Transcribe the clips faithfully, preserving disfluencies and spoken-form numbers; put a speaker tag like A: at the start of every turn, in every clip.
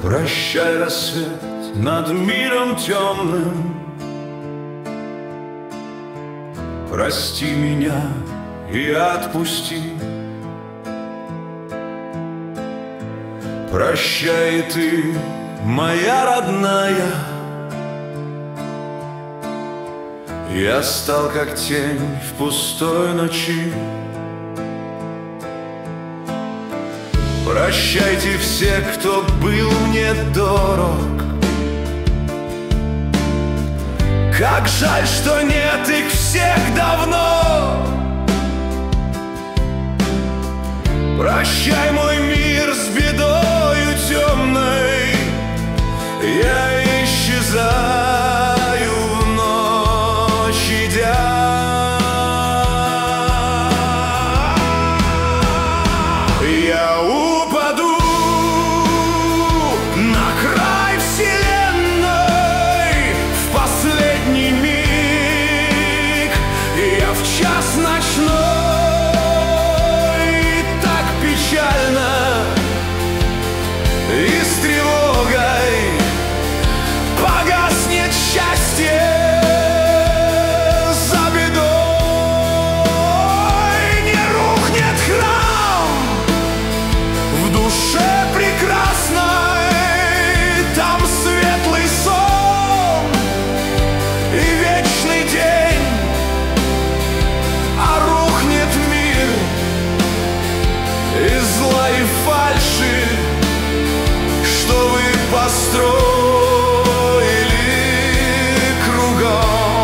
A: Прощай, рассвет над миром темным, прости меня и отпусти. Прощай ты, моя родная, я стал как тень в пустой ночи. Прощайте все, кто был мне дорог. Как жаль, что нет их всех давно. Прощай, мой мир с бедою темной, я исчезаю в ночь, идя. Я упаду на край вселенной в последний миг, я в час ночной, так печально и с тревогой погаснет счастье за бедой. Не рухнет храм в душе прекрасной, там светлый сон и вечный день, а рухнет мир из зла и фальши, что вы построили кругом.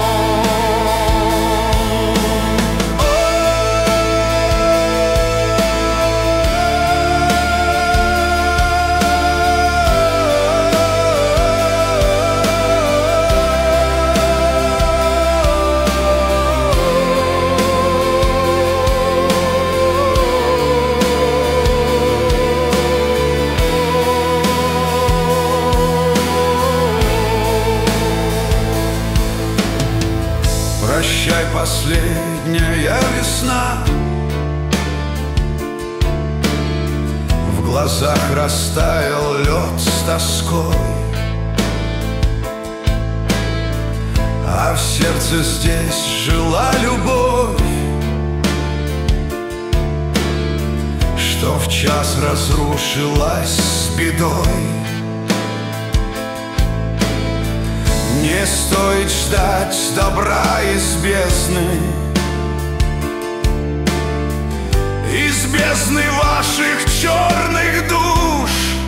A: Прощай, последняя весна, в глазах растаял лед с тоской, а в сердце здесь жила любовь, что в час разрушилась с бедой. Не стоит ждать добра из бездны, из бездны ваших черных душ.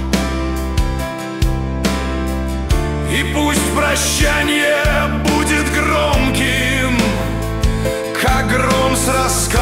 A: И пусть прощание будет громким, как гром с раскатом